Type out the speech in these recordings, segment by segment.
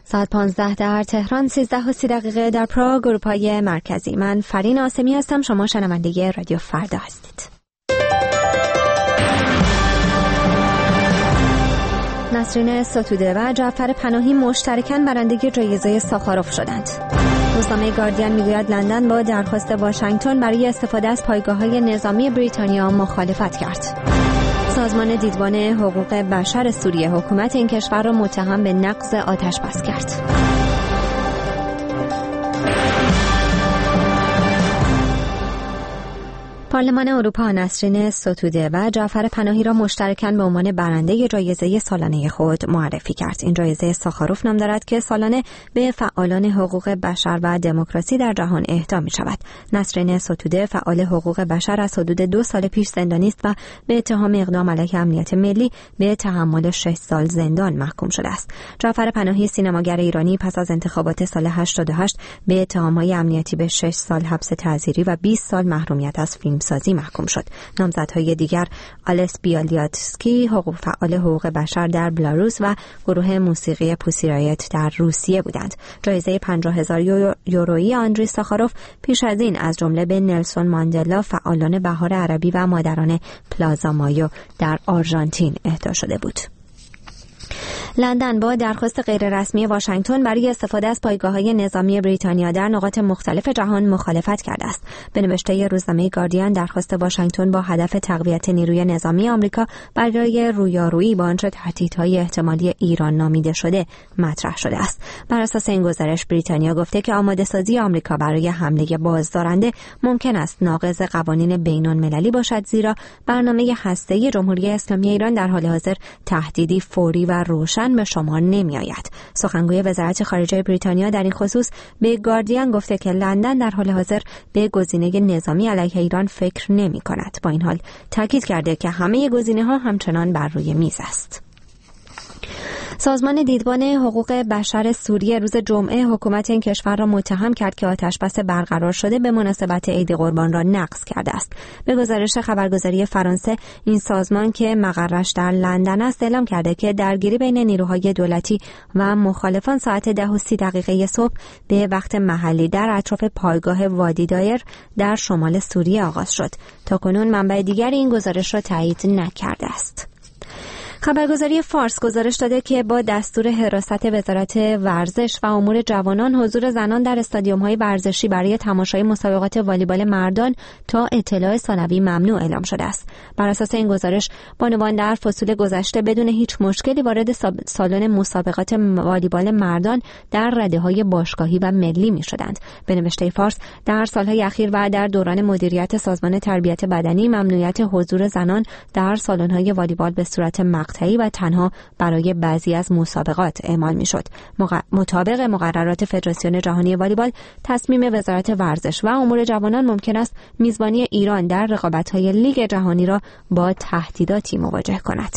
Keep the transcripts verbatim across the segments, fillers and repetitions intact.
ساعت پانزده در تهران، سیزده و سی دقیقه در پراگ، اروپای مرکزی. من فرین آسمی هستم. شما شنونده رادیو فردا هستید. نسرین ستوده و جعفر پناهی مشترکاً برنده جایزه ساخاروف شدند. روزنامه گاردین میگوید لندن با درخواست واشنگتن برای استفاده از پایگاه‌های نظامی بریتانیا مخالفت کرد. سازمان دیدبان حقوق بشر سوریه حکومت این کشور را متهم به نقض آتش‌بس کرد. پارلمان اروپا نسرین ستوده و جعفر پناهی را مشترکاً به عنوان برنده جایزه سالانه خود معرفی کرد. این جایزه ساخاروف نام دارد که سالانه به فعالان حقوق بشر و دموکراسی در جهان اهدا می شود. نسرین ستوده فعال حقوق بشر از حدود دو سال پیش زندانی است و به اتهام اقدام علیه امنیت ملی به تحمل شش سال زندان محکوم شده است. جعفر پناهی سینماگر ایرانی پس از انتخابات سال هشتاد و هشت به اتهام‌های امنیتی به شش سال حبس تعزیری و بیست سال محرومیت از فیلم سازی محکوم شد. نامزدهای دیگر آلس بیالیاتسکی، حقوق فعال حقوق بشر در بلاروس و گروه موسیقی پوسی رایت در روسیه بودند. جایزه پنجاه هزار یورویی آندری ساخاروف پیش از این از جمله به نلسون ماندلا، فعالان بهار عربی و مادران پلازا مایو در آرژانتین اهدا شده بود. لندن با درخواست غیررسمی واشنگتن برای استفاده از پایگاه‌های نظامی بریتانیا در نقاط مختلف جهان مخالفت کرده است. به نوشته روزنامه گاردین، درخواست واشنگتن با هدف تقویت نیروی نظامی آمریکا برای رویارویی با آنچه تهدیدهای احتمالی ایران نامیده شده مطرح شده است. بر اساس این گزارش، بریتانیا گفته که آماده‌سازی آمریکا برای حمله بازدارنده ممکن است ناقض قوانین بین‌المللی باشد، زیرا برنامه هسته‌ای جمهوری اسلامی ایران در حال حاضر تهدیدی فوری و روشن به شمار نمی آید. سخنگوی وزارت خارجه بریتانیا در این خصوص به گاردین گفته که لندن در حال حاضر به گزینه نظامی علیه ایران فکر نمی کند. با این حال تاکید کرده که همه گزینه ها همچنان بر روی میز است. سازمان دیدبان حقوق بشر سوریه روز جمعه حکومت این کشور را متهم کرد که آتشبس برقرار شده به مناسبت عید قربان را نقض کرده است. به گزارش خبرگزاری فرانسه، این سازمان که مقرش در لندن است اعلام کرده که درگیری بین نیروهای دولتی و مخالفان ساعت ده و سی دقیقه صبح به وقت محلی در اطراف پایگاه وادی دایر در شمال سوریه آغاز شد. تاکنون منبع دیگر این گزارش را تایید نکرده است. خبرگزاری فارس گزارش داده که با دستور حراست وزارت ورزش و امور جوانان، حضور زنان در استادیوم‌های ورزشی برای تماشای مسابقات والیبال مردان تا اطلاع ثانوی ممنوع اعلام شده است. بر اساس این گزارش، بانوان در فصول گذشته بدون هیچ مشکلی وارد سالن مسابقات والیبال مردان در رده‌های باشگاهی و ملی می‌شدند. به نوشته فارس، در سال‌های اخیر و در دوران مدیریت سازمان تربیت بدنی، ممنوعیت حضور زنان در سالن‌های والیبال به صورت مقطعی و تنها برای بعضی از مسابقات اعمال می‌شد. مطابق مقررات فدراسیون جهانی والیبال، تصمیم وزارت ورزش و امور جوانان ممکن است میزبانی ایران در رقابت‌های لیگ جهانی را با تهدیداتی مواجه کند.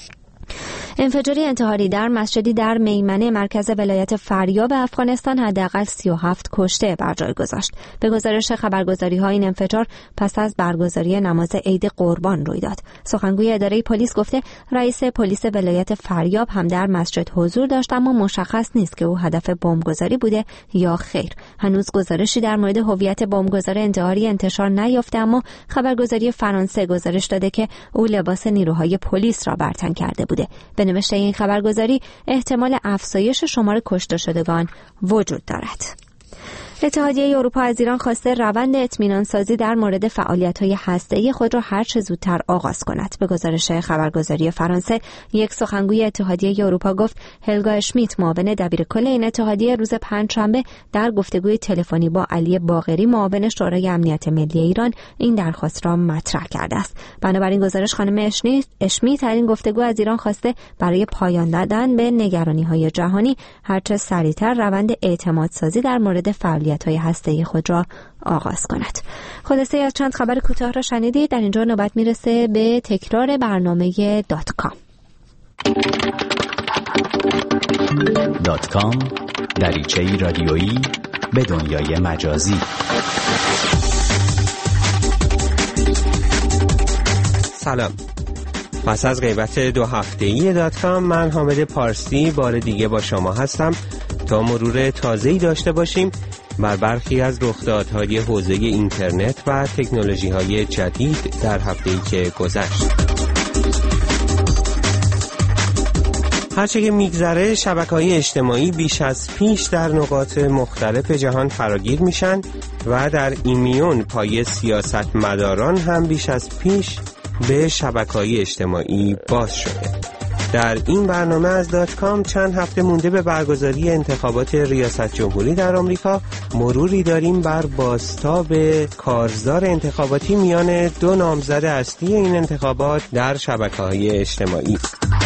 انفجاری انتحاری در مسجدی در میمنه مرکز ولایت فاریاب افغانستان حداقل سی و هفت کشته بر جای گذاشت. به گزارش خبرگزاری‌ها، این انفجار پس از برگزاری نماز عید قربان روی داد. سخنگوی اداره پلیس گفته رئیس پلیس ولایت فاریاب هم در مسجد حضور داشت، اما مشخص نیست که او هدف بمبگذاری بوده یا خیر. هنوز گزارشی در مورد هویت بمبگذار انتحاری انتشار نیافته، اما خبرگزاری فرانسه گزارش داده که او لباس نیروهای پلیس را بر تن کرده بوده. به نوشته این خبرگزاری، احتمال افزایش شمار کشته شدگان وجود دارد. اتحادیه اروپا از ایران خواسته روند اطمینان سازی در مورد فعالیت‌های هسته‌ای خود را هر چه زودتر آغاز کند. به گزارش خبرگزاری فرانسه، یک سخنگوی اتحادیه اروپا گفت هلگا اشمیت، معاون دبیرکل این اتحادیه، روز پنجشنبه در گفتگوی تلفنی با علی باقری، معاون شورای امنیت ملی ایران، این درخواست را مطرح کرده است. بنابراین گزارش خانم اشمیت در این گفتگو از ایران خواسته برای پایان دادن به نگرانی‌های جهانی هر چه سریعتر روند اعتماد سازی در مورد فعالیت های هسته‌ای خود را آغاز کند. خلاصه از چند خبر کوتاه را شنیدید. در اینجا نوبت میرسه به تکرار برنامه دات کام. دات کام، دریچه‌ای رادیویی به دنیای مجازی. سلام. پس از غیبت دو هفته‌ای دات کام، من حامد پارسی بار دیگه با شما هستم تا مرور تازه‌ای داشته باشیم بر برخی از رخدادهای حوزه اینترنت و تکنولوژی‌های جدید در هفته‌ای که گذشت. هرچه که میگذره شبکه‌های اجتماعی بیش از پیش در نقاط مختلف جهان فراگیر میشن و در این میون پای سیاستمداران هم بیش از پیش به شبکه‌های اجتماعی باز شده. در این برنامه از دات کام چند هفته مونده به برگزاری انتخابات ریاست جمهوری در آمریکا مروری داریم بر بازتاب کارزار انتخاباتی میان دو نامزد اصلی این انتخابات در شبکه‌های اجتماعی.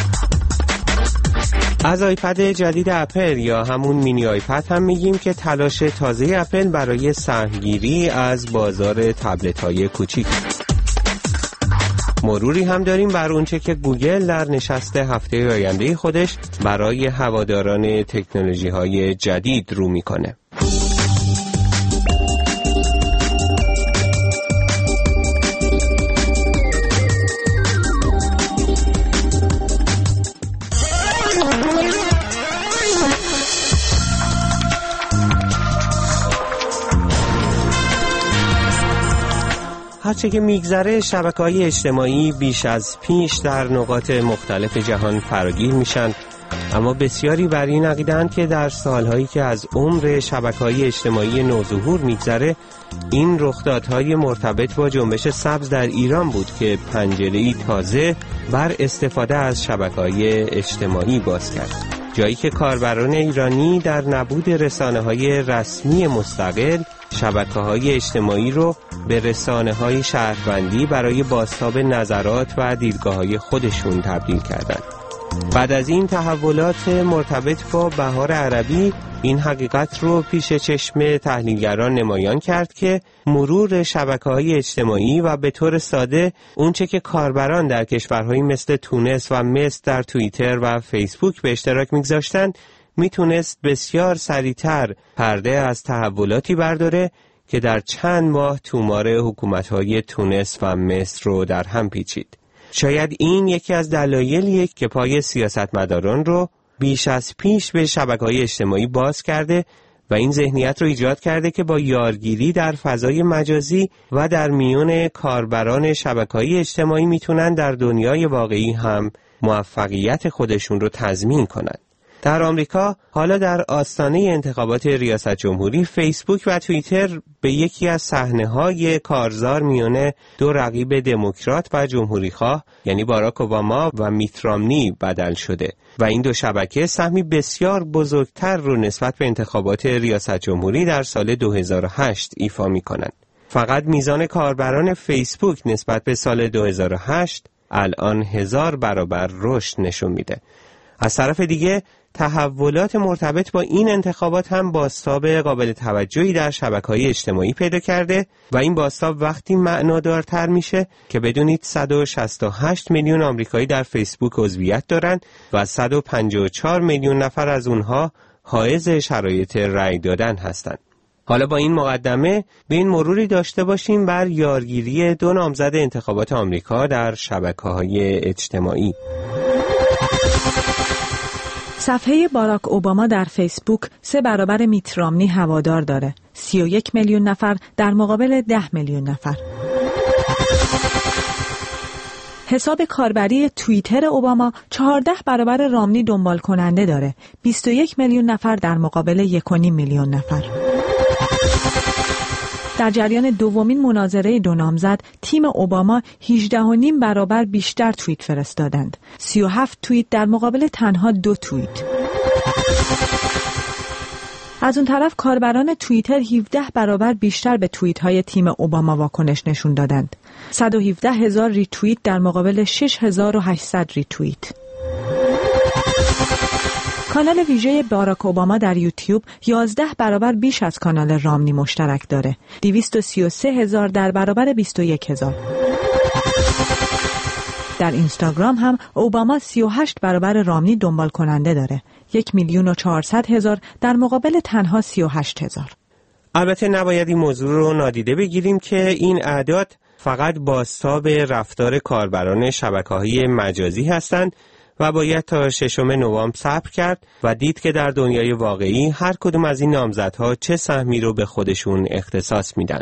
از آیپد جدید اپل یا همون مینی آیپد هم میگیم که تلاش تازه اپل برای سهمگیری از بازار تبلت‌های کوچیک. مروری هم داریم بر اونچه که گوگل در نشست هفته آینده خودش برای هواداران تکنولوژی‌های جدید رو میکنه. هرچه که میگذره شبکه‌های اجتماعی بیش از پیش در نقاط مختلف جهان فراگیر میشن، اما بسیاری بر این عقیده‌اند که در سالهایی که از عمر شبکه‌های اجتماعی نوظهور میگذره این رخدادهای مرتبط با جنبش سبز در ایران بود که پنجره‌ای تازه بر استفاده از شبکه‌های اجتماعی باز کرد، جایی که کاربران ایرانی در نبود رسانه‌های رسمی مستقل شبکه‌های اجتماعی رو به رسانه‌های شهروندی برای بازتاب نظرات و دیدگاه‌های خودشون تبدیل کردند. بعد از این تحولات مرتبط با بهار عربی این حقیقت رو پیش چشم تحلیلگران نمایان کرد که مرور شبکه‌های اجتماعی و به طور ساده اونچه که کاربران در کشورهایی مثل تونس و مصر در توییتر و فیسبوک به اشتراک می‌گذاشتند میتونست بسیار سریعتر پرده از تحولاتی برداره که در چند ماه تومار حکومت‌های تونس و مصر رو در هم پیچید. شاید این یکی از دلایلیه که پای سیاستمداران رو بیش از پیش به شبکه‌های اجتماعی باز کرده و این ذهنیت رو ایجاد کرده که با یارگیری در فضای مجازی و در میون کاربران شبکه‌های اجتماعی میتونن در دنیای واقعی هم موفقیت خودشون رو تضمین کنن. در آمریکا حالا در آستانه انتخابات ریاست جمهوری فیسبوک و توییتر به یکی از صحنه‌های کارزار میان دو رقیب دموکرات و جمهوریخواه یعنی باراک اوباما و میت رامنی بدل شده و این دو شبکه سهمی بسیار بزرگتر رو نسبت به انتخابات ریاست جمهوری در سال دو هزار و هشت ایفا می‌کنند. فقط میزان کاربران فیسبوک نسبت به سال دو هزار و هشت الان هزار برابر رشد نشون میده. از طرف دیگه تحولات مرتبط با این انتخابات هم بازتاب قابل توجهی در شبکه‌های اجتماعی پیدا کرده و این بازتاب وقتی معنادارتر میشه که بدونید صد و شصت و هشت میلیون آمریکایی در فیسبوک عضویت دارن و صد و پنجاه و چهار میلیون نفر از اونها حائز شرایط رأی دادن هستند. حالا با این مقدمه به این مروری داشته باشیم بر یارگیری دو نامزد انتخابات آمریکا در شبکه‌های اجتماعی. صفحه باراک اوباما در فیسبوک سه برابر میت رامنی هوادار داره. سی و یک میلیون نفر در مقابل ده میلیون نفر. حساب کاربری توییتر اوباما چهارده برابر رامنی دنبال کننده داره. بیست و یک میلیون نفر در مقابل یک و نیم میلیون نفر. در جریان دومین مناظره دو نامزد تیم اوباما هجده و نیم برابر بیشتر توییت فرستادند. سی و هفت توییت در مقابل تنها دو توییت. از اون طرف کاربران توییتر هفده برابر بیشتر به توییت های تیم اوباما واکنش نشون دادند. صد و هفده هزار ریتوییت در مقابل شش هزار و هشتصد ریتوییت. کانال ویژه باراک اوباما در یوتیوب یازده برابر بیش از کانال رامنی مشترک داره. دویست و سی و سه هزار در برابر بیست و یک هزار. در اینستاگرام هم اوباما سی و هشت برابر رامنی دنبال کننده داره. یک میلیون و چهارصد هزار در مقابل تنها سی و هشت هزار. البته نباید این موضوع رو نادیده بگیریم که این اعداد فقط بازتاب رفتار کاربران شبکه‌های مجازی هستند و باید تا ششم نوامبر صبر کرد و دید که در دنیای واقعی هر کدوم از این نامزدها چه سهمی رو به خودشون اختصاص میدن.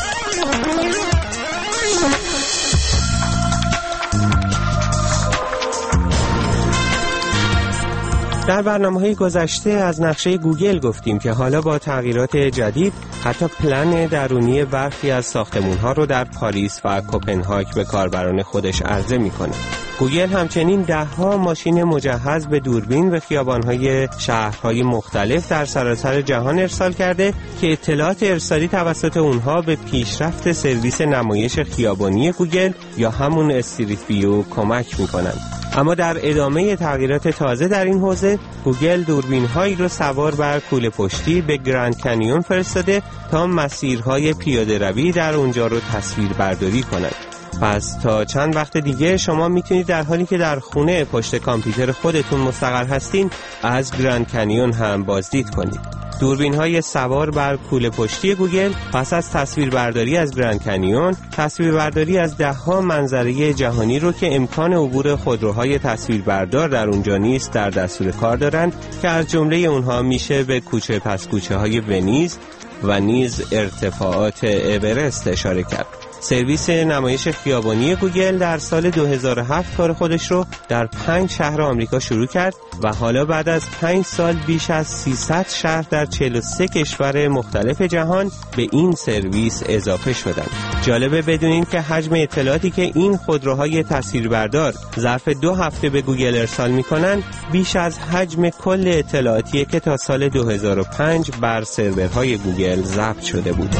در برنامه‌های گذشته از نقشه گوگل گفتیم که حالا با تغییرات جدید حتی پلن درونی برخی از ساختمان‌ها رو در پاریس و کوپنهاگ به کاربران خودش عرضه می‌کنه. گوگل همچنین ده‌ها ماشین مجهز به دوربین به خیابان‌های شهرهای مختلف در سراسر جهان ارسال کرده که اطلاعات ارسالی توسط اونها به پیشرفت سرویس نمایش خیابانی گوگل یا همون استریت ویو کمک می‌کنند. اما در ادامه تغییرات تازه در این حوزه، گوگل دوربین‌هایی رو سوار بر کوله پشتی به گرند کنیون فرستاده تا مسیرهای پیاده روی در اونجا رو تصویر برداری کنند. پس تا چند وقت دیگه شما میتونید در حالی که در خونه پشت کامپیوتر خودتون مستقر هستین از گرند کنیون هم بازدید کنید. دوربین‌های سوار بر کوله پشتی گوگل پس از تصویربرداری از گرند کنیون، تصویربرداری از ده‌ها منظره جهانی رو که امکان عبور خودروهای تصویربردار در اونجا نیست در دستور کار دارن که از جمله اونها میشه به کوچه پس کوچه های ونیز و نیز ارتفاعات اورست اشاره کرد. سرویس نمایش خیابانی گوگل در سال دو هزار و هفت کار خودش رو در پنج شهر آمریکا شروع کرد و حالا بعد از پنج سال بیش از سیصد شهر در چهل و سه کشور مختلف جهان به این سرویس اضافه شدند. جالبه بدونین که حجم اطلاعاتی که این خودروهای تصویربردار ظرف دو هفته به گوگل ارسال میکنن بیش از حجم کل اطلاعاتیه که تا سال دو هزار و پنج بر سرورهای گوگل ضبط شده بود.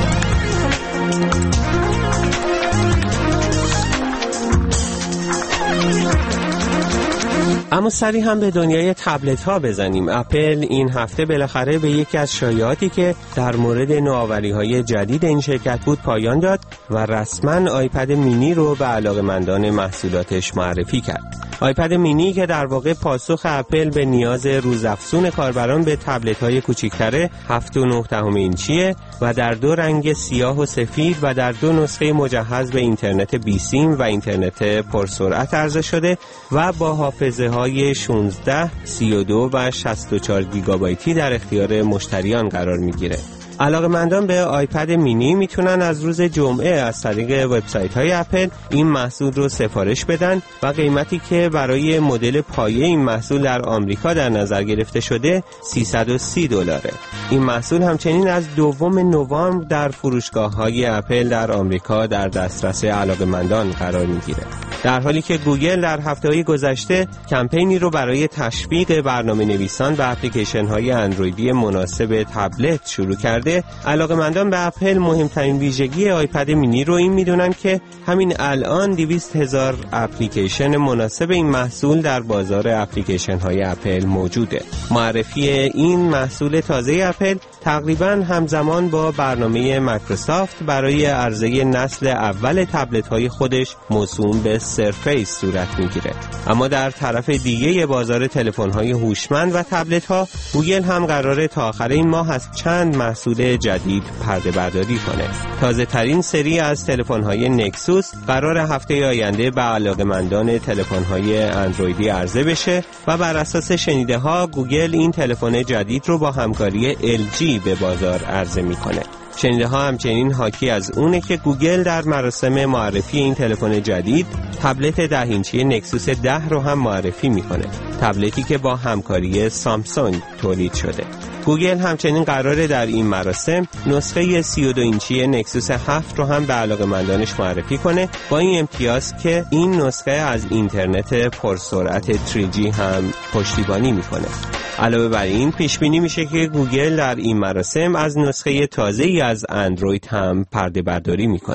اما سری هم به دنیای تبلت ها بزنیم. اپل این هفته بالاخره به یکی از شایعاتی که در مورد نوآوری های جدید این شرکت بود پایان داد و رسما آیپد مینی رو به علاقه‌مندان محصولاتش معرفی کرد. آیپد مینی که در واقع پاسخ اپل به نیاز روزافزون کاربران به تبلت های کوچکتره هفت و نه دهم اینچیه و در دو رنگ سیاه و سفید و در دو نسخه مجهز به اینترنت بی سیم و اینترنت پرسرعت عرضه شده و با حافظه های شانزده، سی و دو و شصت و چهار گیگابایتی در اختیار مشتریان قرار میگیره. علاقه‌مندان به آیپد مینی میتونن از روز جمعه از طریق وبسایت‌های اپل این محصول رو سفارش بدن و قیمتی که برای مدل پایه این محصول در آمریکا در نظر گرفته شده سیصد و سی دلاره. این محصول همچنین از دوم نوامبر در فروشگاه‌های اپل در آمریکا در دسترس علاقه‌مندان قرار میگیره. در حالی که گوگل در هفته‌های گذشته کمپینی رو برای تشویق برنامه نویسان و اپلیکیشن‌های اندرویدی مناسب تبلت شروع کرده، علاقه‌مندان به اپل مهمترین ویژگی آیپد مینی رو این میدونن که همین الان دویست هزار اپلیکیشن مناسب این محصول در بازار اپلیکیشن‌های اپل موجوده. معرفی این محصول تازه اپل تقریباً همزمان با برنامه مایکروسافت برای عرضه نسل اول تبلت‌های خودش موسوم به سرفیس صورت میگیره. اما در طرف دیگه بازار تلفن‌های هوشمند و تبلت‌ها، گوگل هم قراره تا آخر این ماه از چند محصول جدید پرده برداری کنه. تازه ترین سری از تلفن‌های نکسوس قرار هفته آینده به علاقه‌مندان تلفن‌های اندرویدی عرضه بشه و بر اساس شنیده‌ها گوگل این تلفن جدید رو با همکاری ال جی به بازار عرضه میکنه. شنیده ها همچنین حاکی از اونه که گوگل در مراسم معرفی این تلفن جدید تبلت ده اینچی نکسوس ده رو هم معرفی میکنه. تبلتی که با همکاری سامسونگ تولید شده. گوگل همچنین قراره در این مراسم نسخه سی و دو اینچی نکسوس هفت رو هم به علاقه‌مندانش معرفی کنه، با این امتیاز که این نسخه از اینترنت پرسرعت تری جی هم پشتیبانی میکنه. علاوه بر این پیش بینی میشه که گوگل در این مراسم از نسخه تازه‌ای از اندروید هم پرده برداری میکنه.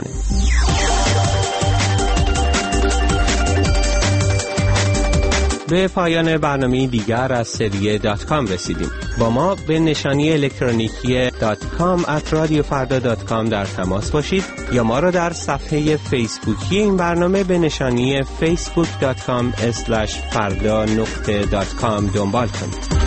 به پایان برنامه دیگر از سری دات کام رسیدیم. با ما به نشانی الکترونیکی دات کام ات رادیو فردا دات کام در تماس باشید یا ما را در صفحه فیسبوکی این برنامه به نشانی فیسبوک دات کام اسلش فردا نقطه دات کام دنبال کنید.